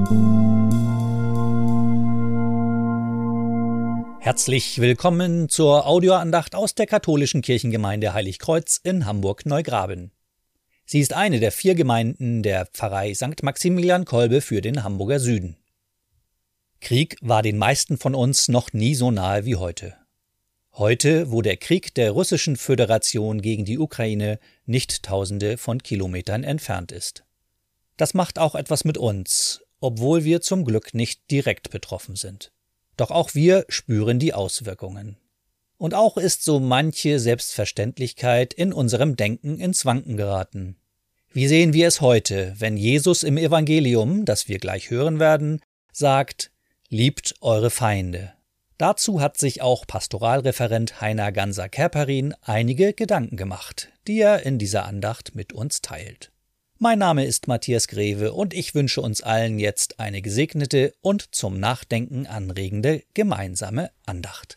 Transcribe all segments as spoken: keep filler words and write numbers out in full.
Herzlich willkommen zur Audioandacht aus der katholischen Kirchengemeinde Heiligkreuz in Hamburg-Neugraben. Sie ist eine der vier Gemeinden der Pfarrei Sankt Maximilian Kolbe für den Hamburger Süden. Krieg war den meisten von uns noch nie so nahe wie heute. Heute, wo der Krieg der Russischen Föderation gegen die Ukraine nicht Tausende von Kilometern entfernt ist. Das macht auch etwas mit uns, obwohl wir zum Glück nicht direkt betroffen sind. Doch auch wir spüren die Auswirkungen. Und auch ist so manche Selbstverständlichkeit in unserem Denken ins Wanken geraten. Wie sehen wir es heute, wenn Jesus im Evangelium, das wir gleich hören werden, sagt, liebt eure Feinde? Dazu hat sich auch Pastoralreferent Heiner Ganser-Kerperin einige Gedanken gemacht, die er in dieser Andacht mit uns teilt. Mein Name ist Matthias Greve und ich wünsche uns allen jetzt eine gesegnete und zum Nachdenken anregende gemeinsame Andacht.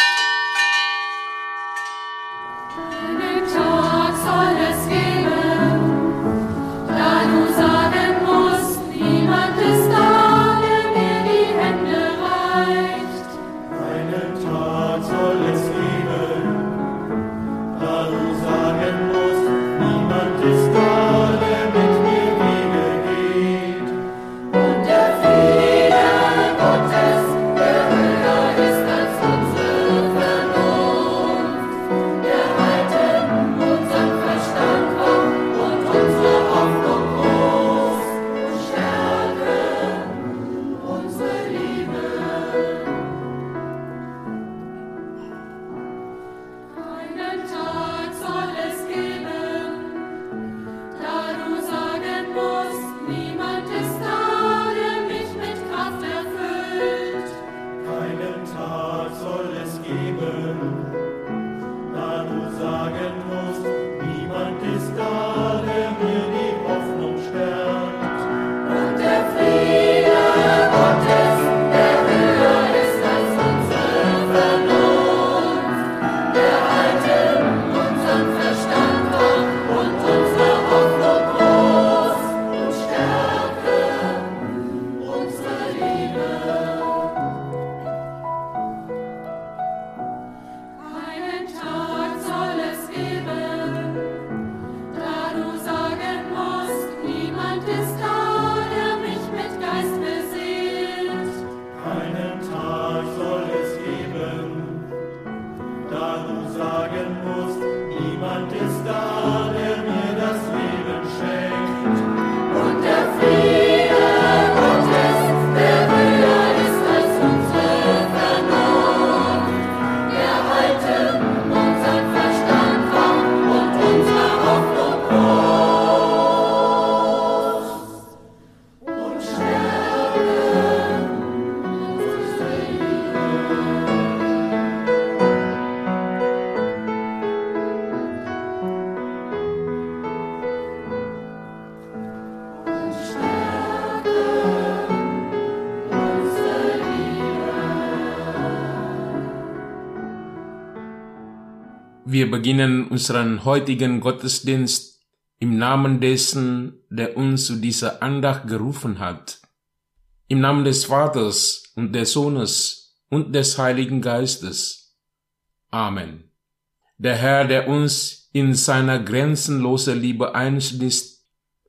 Einen Tag soll es geben, da du sagen musst, niemand ist da, der mir die Hände reicht. Einen Tag soll es geben, da du sagen musst, niemand ist da. Wir beginnen unseren heutigen Gottesdienst im Namen dessen, der uns zu dieser Andacht gerufen hat. Im Namen des Vaters und des Sohnes und des Heiligen Geistes. Amen. Der Herr, der uns in seiner grenzenlosen Liebe einschließt,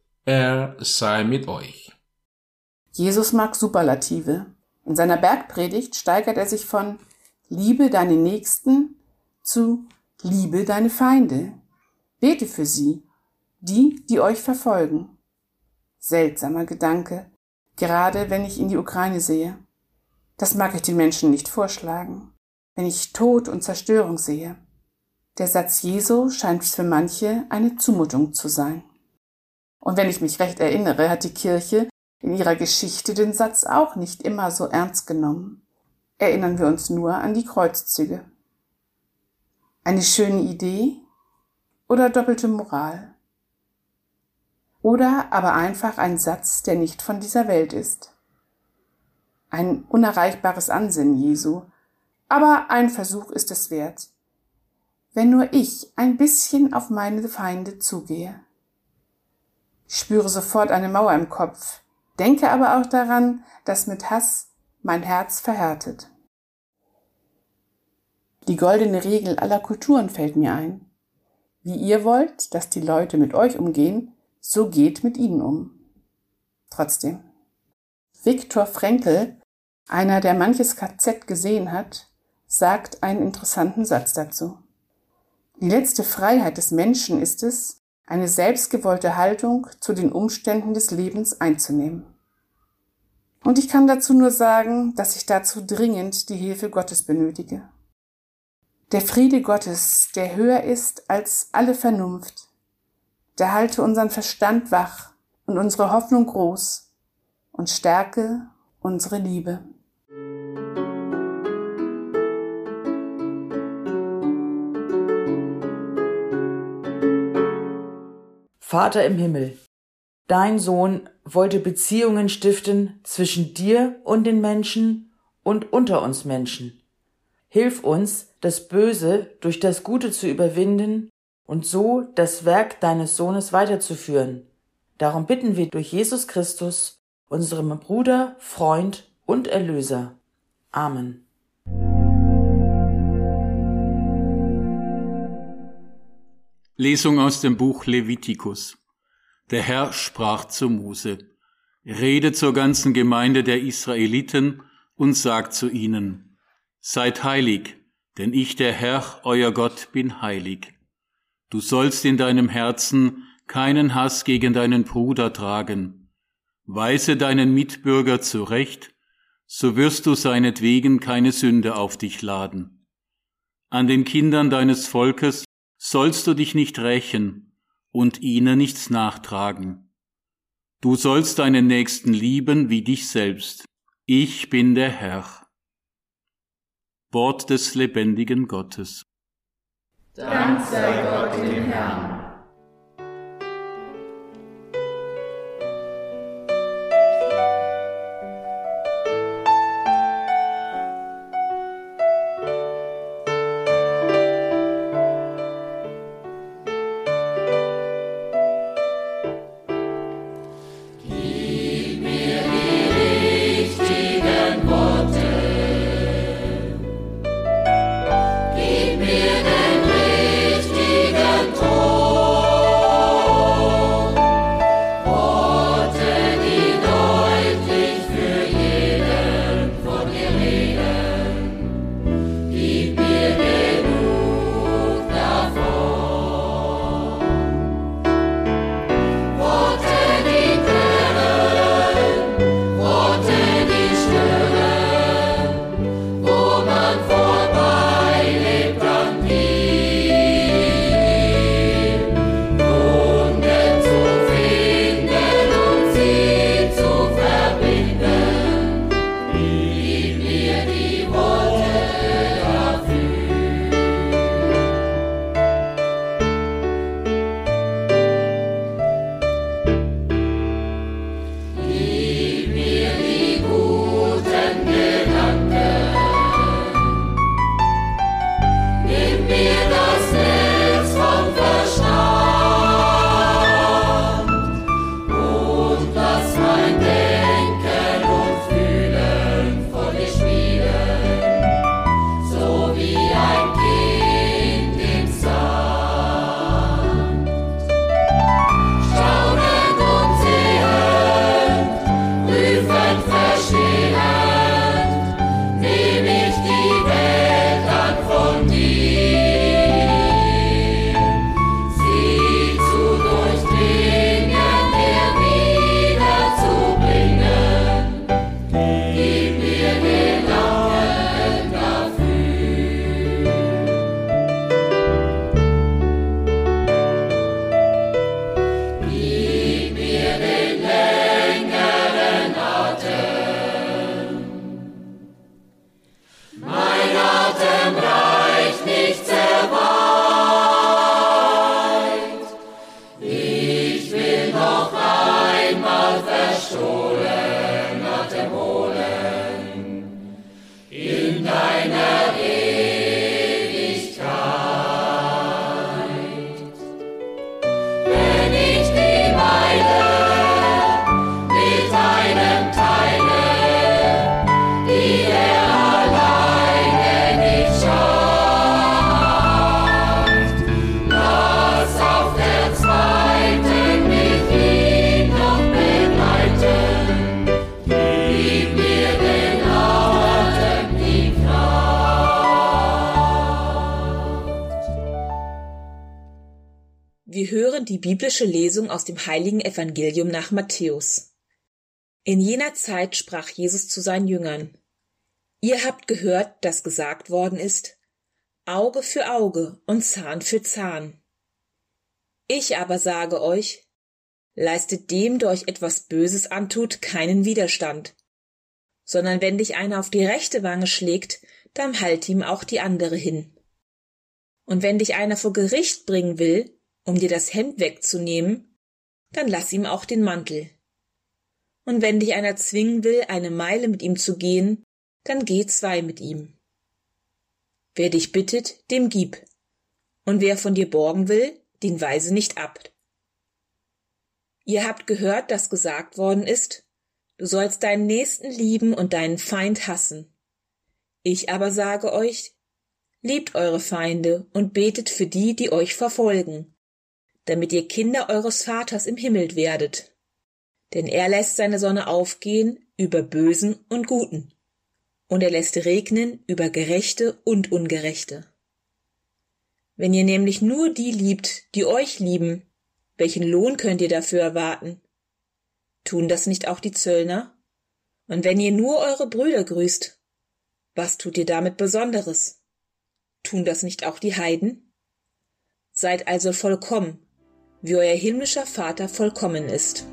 er sei mit euch. Jesus mag Superlative. In seiner Bergpredigt steigert er sich von Liebe deine Nächsten zu Liebe deine Feinde. Bete für sie, die, die euch verfolgen. Seltsamer Gedanke, gerade wenn ich in die Ukraine sehe. Das mag ich den Menschen nicht vorschlagen, wenn ich Tod und Zerstörung sehe. Der Satz Jesu scheint für manche eine Zumutung zu sein. Und wenn ich mich recht erinnere, hat die Kirche in ihrer Geschichte den Satz auch nicht immer so ernst genommen. Erinnern wir uns nur an die Kreuzzüge. Eine schöne Idee oder doppelte Moral? Oder aber einfach ein Satz, der nicht von dieser Welt ist. Ein unerreichbares Ansinnen Jesu, aber ein Versuch ist es wert. Wenn nur ich ein bisschen auf meine Feinde zugehe. Ich spüre sofort eine Mauer im Kopf, Denke aber auch daran, dass mit Hass mein Herz verhärtet. Die goldene Regel aller Kulturen fällt mir ein. Wie ihr wollt, dass die Leute mit euch umgehen, so geht mit ihnen um. Trotzdem. Viktor Frankl, einer, der manches K Z gesehen hat, sagt einen interessanten Satz dazu. Die letzte Freiheit des Menschen ist es, eine selbstgewollte Haltung zu den Umständen des Lebens einzunehmen. Und ich kann dazu nur sagen, dass ich dazu dringend die Hilfe Gottes benötige. Der Friede Gottes, der höher ist als alle Vernunft, der halte unseren Verstand wach und unsere Hoffnung groß und stärke unsere Liebe. Vater im Himmel, dein Sohn wollte Beziehungen stiften zwischen dir und den Menschen und unter uns Menschen. Hilf uns, das Böse durch das Gute zu überwinden und so das Werk deines Sohnes weiterzuführen. Darum bitten wir durch Jesus Christus, unserem Bruder, Freund und Erlöser. Amen. Lesung aus dem Buch Levitikus. Der Herr sprach zu Mose: Rede zur ganzen Gemeinde der Israeliten und sagt zu ihnen: Seid heilig, denn ich, der Herr, euer Gott, bin heilig. Du sollst in deinem Herzen keinen Hass gegen deinen Bruder tragen. Weise deinen Mitbürger zurecht, so wirst du seinetwegen keine Sünde auf dich laden. An den Kindern deines Volkes sollst du dich nicht rächen und ihnen nichts nachtragen. Du sollst deinen Nächsten lieben wie dich selbst. Ich bin der Herr. Wort des lebendigen Gottes. Dank sei Gott dem Herrn. Gib mir den richtigen Ton. und die biblische Lesung aus dem heiligen Evangelium nach Matthäus. In jener Zeit sprach Jesus zu seinen Jüngern: Ihr habt gehört, dass gesagt worden ist, Auge für Auge und Zahn für Zahn. Ich aber sage euch, leistet dem, der euch etwas Böses antut, keinen Widerstand, sondern wenn dich einer auf die rechte Wange schlägt, dann halt ihm auch die andere hin. Und wenn dich einer vor Gericht bringen will, um dir das Hemd wegzunehmen, dann lass ihm auch den Mantel. Und wenn dich einer zwingen will, eine Meile mit ihm zu gehen, dann geh zwei mit ihm. Wer dich bittet, dem gib, und wer von dir borgen will, den weise nicht ab. Ihr habt gehört, dass gesagt worden ist, du sollst deinen Nächsten lieben und deinen Feind hassen. Ich aber sage euch, liebt eure Feinde und betet für die, die euch verfolgen, damit ihr Kinder eures Vaters im Himmel werdet. Denn er lässt seine Sonne aufgehen über Bösen und Guten, und er lässt regnen über Gerechte und Ungerechte. Wenn ihr nämlich nur die liebt, die euch lieben, welchen Lohn könnt ihr dafür erwarten? Tun das nicht auch die Zöllner? Und wenn ihr nur eure Brüder grüßt, was tut ihr damit Besonderes? Tun das nicht auch die Heiden? Seid also vollkommen, wie euer himmlischer Vater vollkommen ist.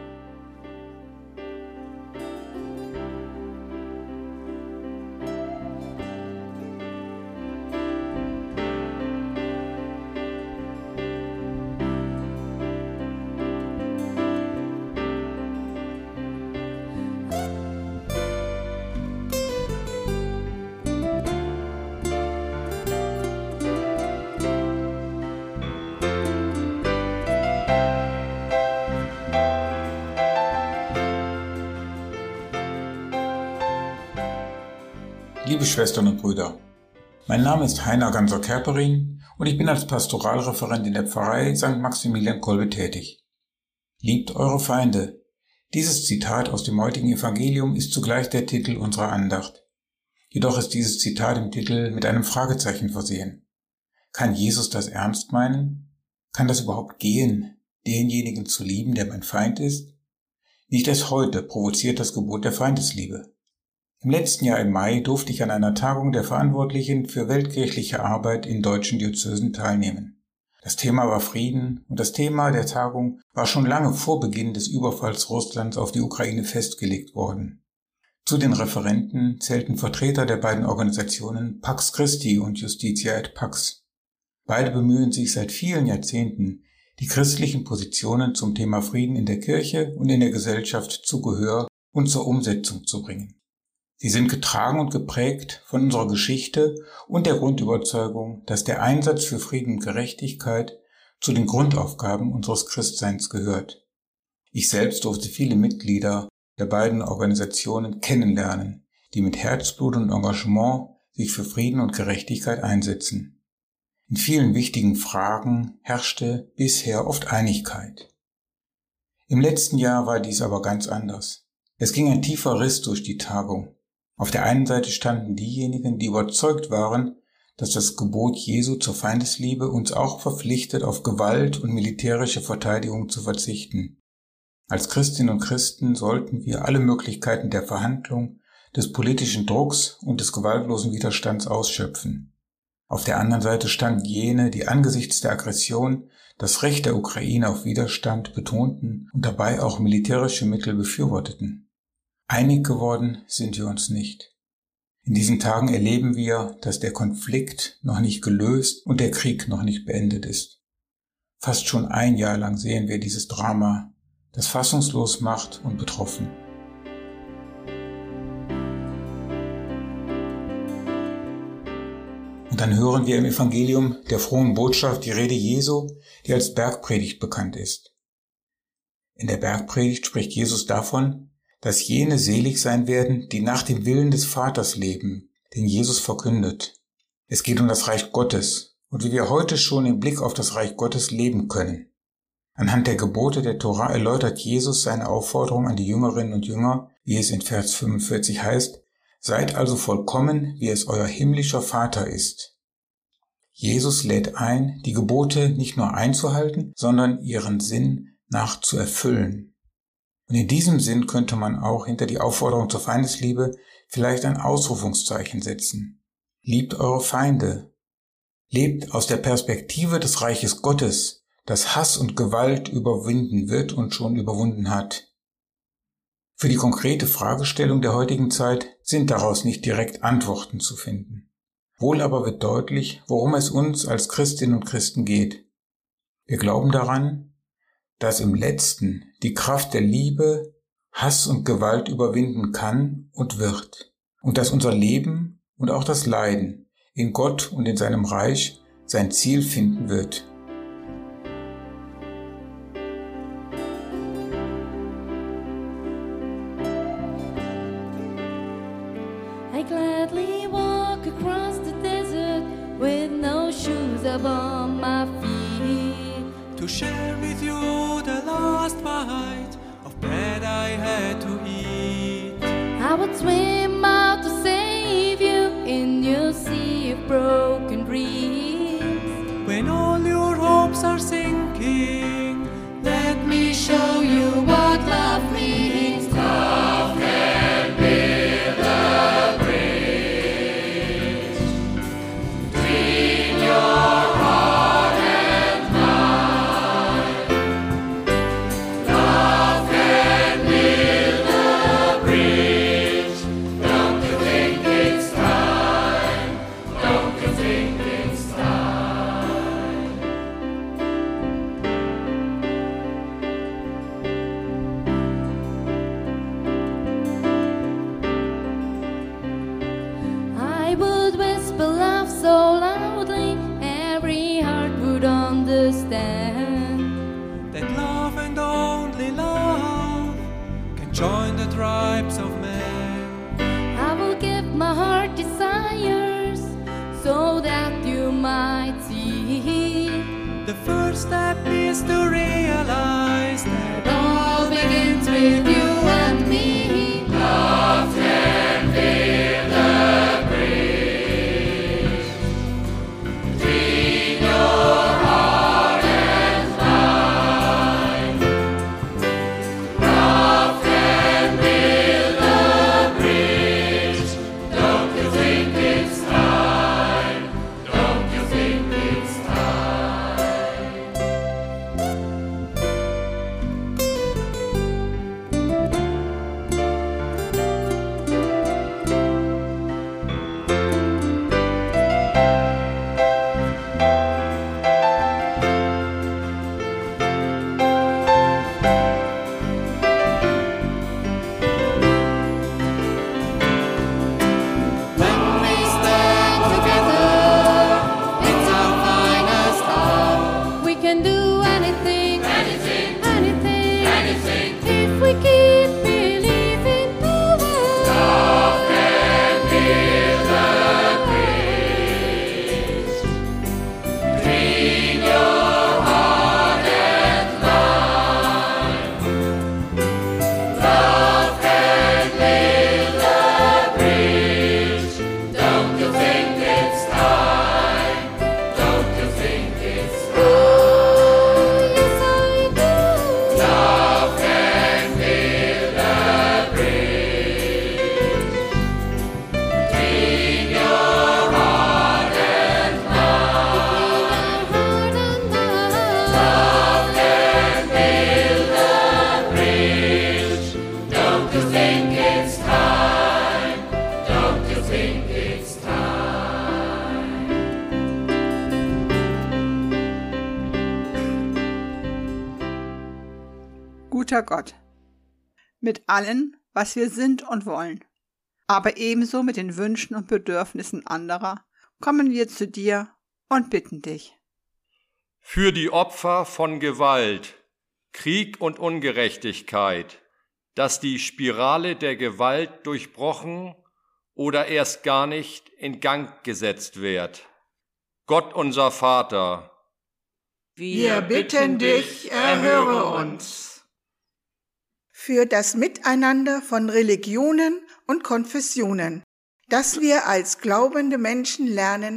Liebe Schwestern und Brüder, mein Name ist Heiner Ganser-Kerperin und ich bin als Pastoralreferent in der Pfarrei Sankt Maximilian Kolbe tätig. Liebt eure Feinde. Dieses Zitat aus dem heutigen Evangelium ist zugleich der Titel unserer Andacht. Jedoch ist dieses Zitat im Titel mit einem Fragezeichen versehen. Kann Jesus das ernst meinen? Kann das überhaupt gehen, denjenigen zu lieben, der mein Feind ist? Nicht erst heute provoziert das Gebot der Feindesliebe. Im letzten Jahr im Mai durfte ich an einer Tagung der Verantwortlichen für weltkirchliche Arbeit in deutschen Diözesen teilnehmen. Das Thema war Frieden und das Thema der Tagung war schon lange vor Beginn des Überfalls Russlands auf die Ukraine festgelegt worden. Zu den Referenten zählten Vertreter der beiden Organisationen Pax Christi und Justitia et Pax. Beide bemühen sich seit vielen Jahrzehnten, die christlichen Positionen zum Thema Frieden in der Kirche und in der Gesellschaft zu Gehör und zur Umsetzung zu bringen. Sie sind getragen und geprägt von unserer Geschichte und der Grundüberzeugung, dass der Einsatz für Frieden und Gerechtigkeit zu den Grundaufgaben unseres Christseins gehört. Ich selbst durfte viele Mitglieder der beiden Organisationen kennenlernen, die mit Herzblut und Engagement sich für Frieden und Gerechtigkeit einsetzen. In vielen wichtigen Fragen herrschte bisher oft Einigkeit. Im letzten Jahr war dies aber ganz anders. Es ging ein tiefer Riss durch die Tagung. Auf der einen Seite standen diejenigen, die überzeugt waren, dass das Gebot Jesu zur Feindesliebe uns auch verpflichtet, auf Gewalt und militärische Verteidigung zu verzichten. Als Christinnen und Christen sollten wir alle Möglichkeiten der Verhandlung, des politischen Drucks und des gewaltlosen Widerstands ausschöpfen. Auf der anderen Seite standen jene, die angesichts der Aggression das Recht der Ukraine auf Widerstand betonten und dabei auch militärische Mittel befürworteten. Einig geworden sind wir uns nicht. In diesen Tagen erleben wir, dass der Konflikt noch nicht gelöst und der Krieg noch nicht beendet ist. Fast schon ein Jahr lang sehen wir dieses Drama, das fassungslos macht und betroffen. Und dann hören wir im Evangelium der frohen Botschaft die Rede Jesu, die als Bergpredigt bekannt ist. In der Bergpredigt spricht Jesus davon, dass jene selig sein werden, die nach dem Willen des Vaters leben, den Jesus verkündet. Es geht um das Reich Gottes und wie wir heute schon im Blick auf das Reich Gottes leben können. Anhand der Gebote der Tora erläutert Jesus seine Aufforderung an die Jüngerinnen und Jünger, wie es in Vers fünfundvierzig heißt, seid also vollkommen, wie es euer himmlischer Vater ist. Jesus lädt ein, die Gebote nicht nur einzuhalten, sondern ihren Sinn nach zu erfüllen. Und in diesem Sinn könnte man auch hinter die Aufforderung zur Feindesliebe vielleicht ein Ausrufungszeichen setzen. Liebt eure Feinde. Lebt aus der Perspektive des Reiches Gottes, das Hass und Gewalt überwinden wird und schon überwunden hat. Für die konkrete Fragestellung der heutigen Zeit sind daraus nicht direkt Antworten zu finden. Wohl aber wird deutlich, worum es uns als Christinnen und Christen geht. Wir glauben daran, dass im Letzten die Kraft der Liebe Hass und Gewalt überwinden kann und wird, und dass unser Leben und auch das Leiden in Gott und in seinem Reich sein Ziel finden wird. I gladly walk across the desert with no shoes upon my feet, to share with you the last bite of bread I had to eat. I would swim out to save you in your sea of broken dreams. When all your hopes are sinking, Let me show you what love means. love can build a bridge between your heart and mine. Love can build a bridge. Don't you think it's time? Don't you think it's time? I would whisper love so loudly, every heart would understand. That love and only love can join the tribes of men. I will give my heart desires so that you might see. The first step is to realize that It all begins with you and me. love can build a bridge between your heart and mine. Love can build a bridge. Don't you think it's time? Don't you think it's time? When we stand together, it's our finest hour. We can do anything, Anything, anything, anything. if we keep believing power. Love can build a bridge between your heart and mine. Love can build a bridge. Don't you think it's time? Don't you think it's time? Oh, yes I do. Love can build a bridge between your heart and mine. Love can build a bridge. Don't you think it's time? Don't you think it's time? Guter Gott, mit allem, was wir sind und wollen, aber ebenso mit den Wünschen und Bedürfnissen anderer, kommen wir zu dir und bitten dich. Für die Opfer von Gewalt, Krieg und Ungerechtigkeit, dass die Spirale der Gewalt durchbrochen oder erst gar nicht in Gang gesetzt wird. Gott unser Vater, Wir bitten dich, erhöre uns. Für das Miteinander von Religionen und Konfessionen, dass wir als glaubende Menschen lernen,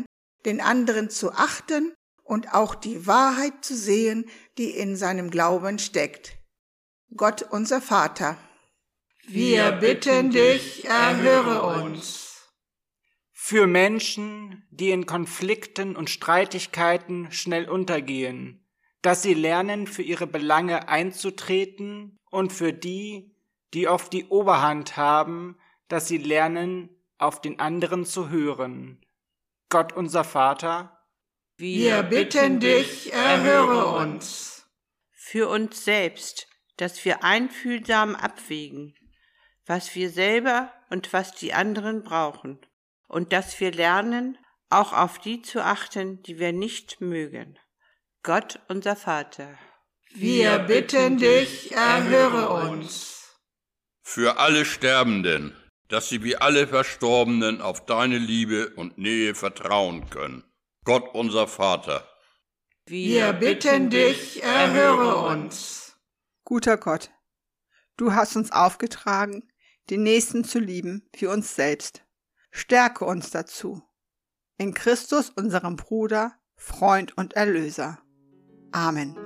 den anderen zu achten und auch die Wahrheit zu sehen, die in seinem Glauben steckt. Gott, unser Vater, wir bitten dich, erhöre uns. Für Menschen, die in Konflikten und Streitigkeiten schnell untergehen, dass sie lernen, für ihre Belange einzutreten, und für die, die oft die Oberhand haben, dass sie lernen, auf den anderen zu hören. Gott, unser Vater, wir bitten dich, erhöre uns. Für uns selbst, dass wir einfühlsam abwägen, was wir selber und was die anderen brauchen, und dass wir lernen, auch auf die zu achten, die wir nicht mögen. Gott, unser Vater, wir bitten dich, erhöre uns. Für alle Sterbenden, dass sie wie alle Verstorbenen auf deine Liebe und Nähe vertrauen können. Gott, unser Vater, wir bitten dich, erhöre uns. Guter Gott, du hast uns aufgetragen, den Nächsten zu lieben wie uns selbst. Stärke uns dazu. In Christus, unserem Bruder, Freund und Erlöser. Amen.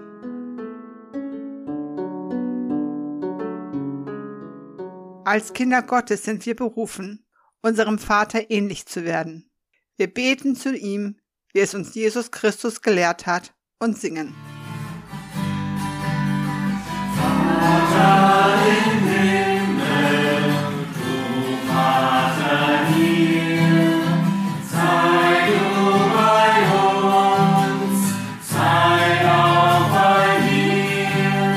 Als Kinder Gottes sind wir berufen, unserem Vater ähnlich zu werden. Wir beten zu ihm, wie es uns Jesus Christus gelehrt hat, und singen. Vater im Himmel, du Vater hier, sei du bei uns, sei auch bei mir.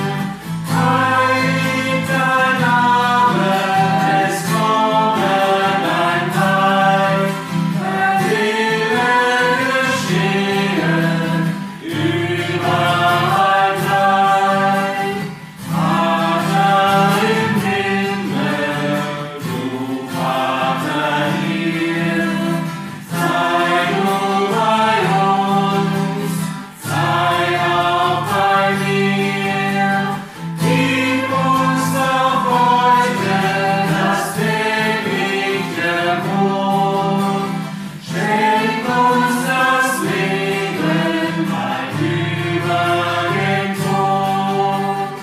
Heilig dein Name, es komme dein Reich, dein Wille geschehen, überall gleich. Vater im Himmel, du Vater hier, sei du bei uns, sei auch bei mir. Gib uns doch heute das tägliche Brot, schenk uns das Leben weit über den Tod.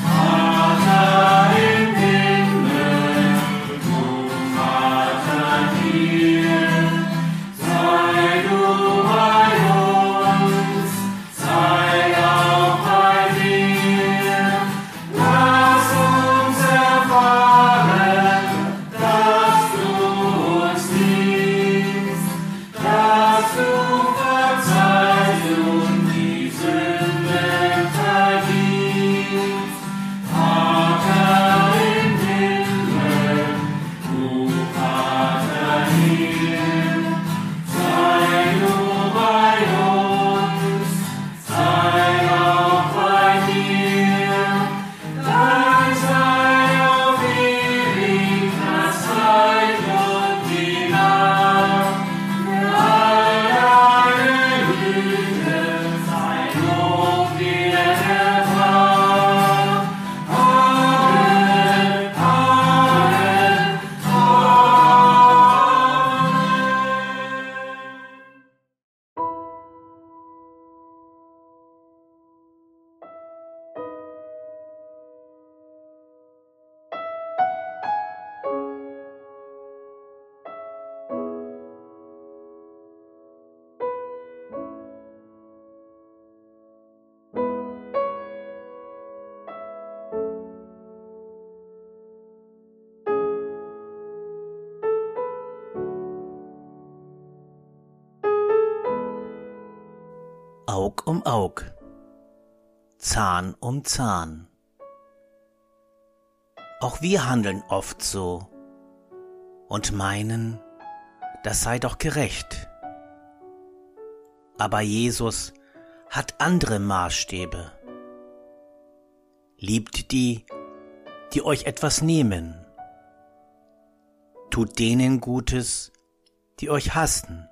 Vater im Himmel, du Vater hier, sei du bei uns, sei auch bei dir. Lass uns erfahren, dass du uns liebst, dass du verzeihst und die Sünde vergibst. Vater im Himmel, du Vater hier, sei du bei uns, sei auch bei dir. Dein sei auf ewig das Reich und die Macht, für alle deine Güte sei Lob dir erbracht. Amen, Amen, Aug um Aug, Zahn um Zahn. Auch wir handeln oft so und meinen, das sei doch gerecht. Aber Jesus hat andere Maßstäbe. Liebt die, die euch etwas nehmen. Tut denen Gutes, die euch hassen.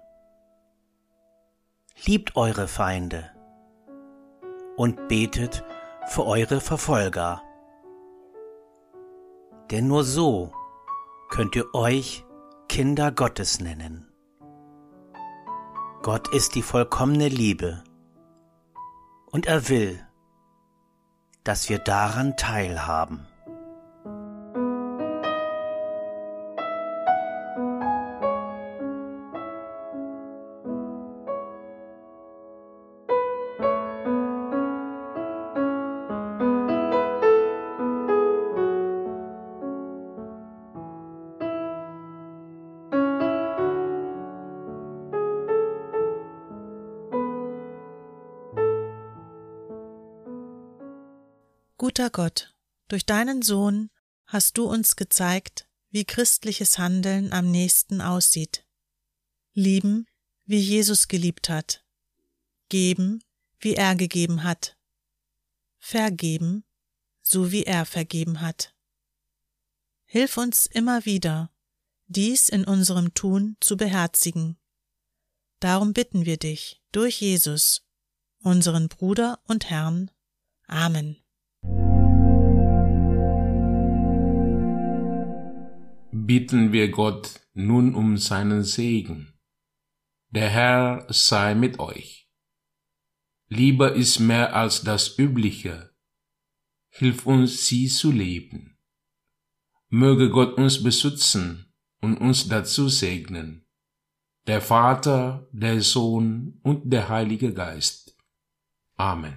Liebt eure Feinde und betet für eure Verfolger. Denn nur so könnt ihr euch Kinder Gottes nennen. Gott ist die vollkommene Liebe und er will, dass wir daran teilhaben. Guter Gott, durch deinen Sohn hast du uns gezeigt, wie christliches Handeln am nächsten aussieht. Lieben, wie Jesus geliebt hat. Geben, wie er gegeben hat. Vergeben, so wie er vergeben hat. Hilf uns immer wieder, dies in unserem Tun zu beherzigen. Darum bitten wir dich durch Jesus, unseren Bruder und Herrn. Amen. Bitten wir Gott nun um seinen Segen. Der Herr sei mit euch. Liebe ist mehr als das Übliche. Hilf uns, sie zu leben. Möge Gott uns beschützen und uns dazu segnen. Der Vater, der Sohn und der Heilige Geist. Amen.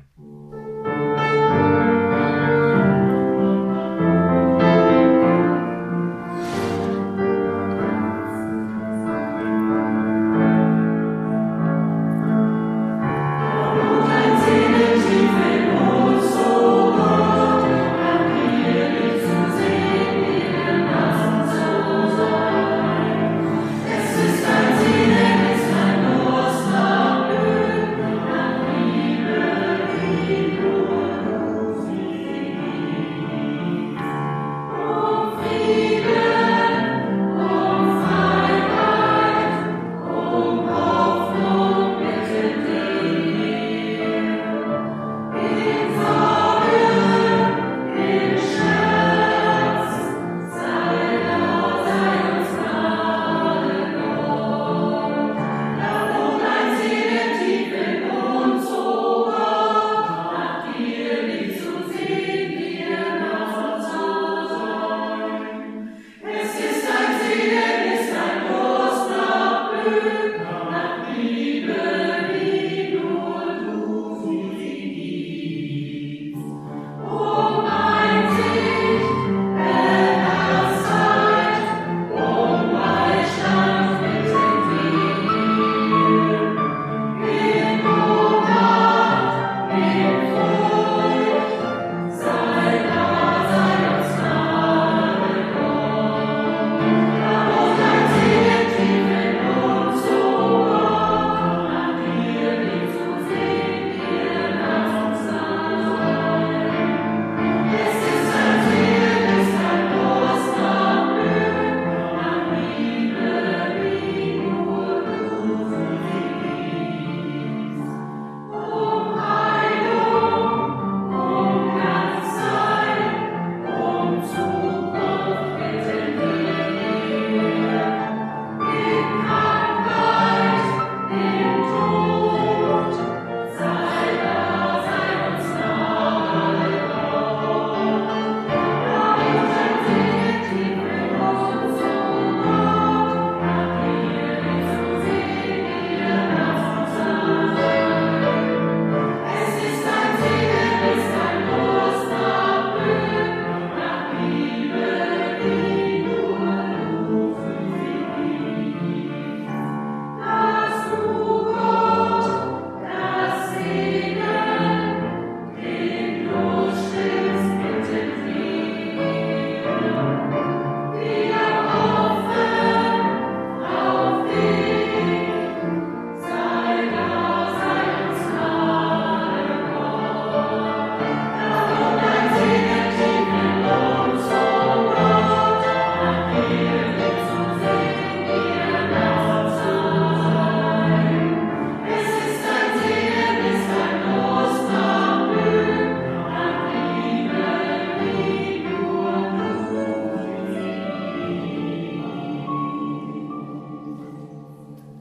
Liebe, Liebe.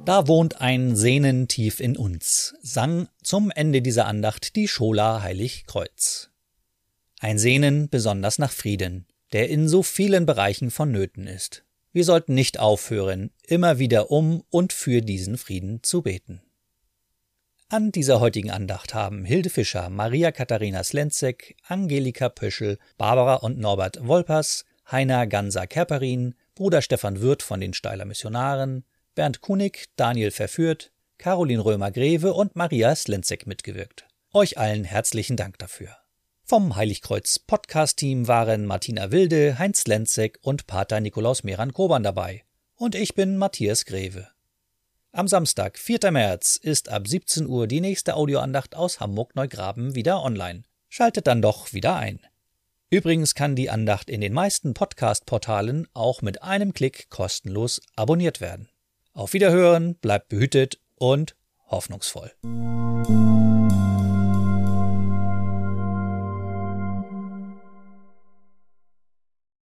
Da wohnt ein Sehnen tief in uns, sang zum Ende dieser Andacht die Schola Heiligkreuz. Ein Sehnen besonders nach Frieden, der in so vielen Bereichen vonnöten ist. Wir sollten nicht aufhören, immer wieder um und für diesen Frieden zu beten. An dieser heutigen Andacht haben Hilde Fischer, Maria Katharina Slenzek, Angelika Pöschel, Barbara und Norbert Wolpers, Heiner Ganser-Kerperin, Bruder Stefan Wirth von den Steiler Missionaren, Bernd Kunig, Daniel Verführt, Caroline Römer-Greve und Maria Slenzek mitgewirkt. Euch allen herzlichen Dank dafür. Vom Heiligkreuz-Podcast-Team waren Martina Wilde, Heinz Slenzek und Pater Nikolaus Meran-Koban dabei. Und ich bin Matthias Greve. Am Samstag, vierten März, ist ab siebzehn Uhr die nächste Audioandacht aus Hamburg-Neugraben wieder online. Schaltet dann doch wieder ein. Übrigens kann die Andacht in den meisten Podcast-Portalen auch mit einem Klick kostenlos abonniert werden. Auf Wiederhören, bleibt behütet und hoffnungsvoll.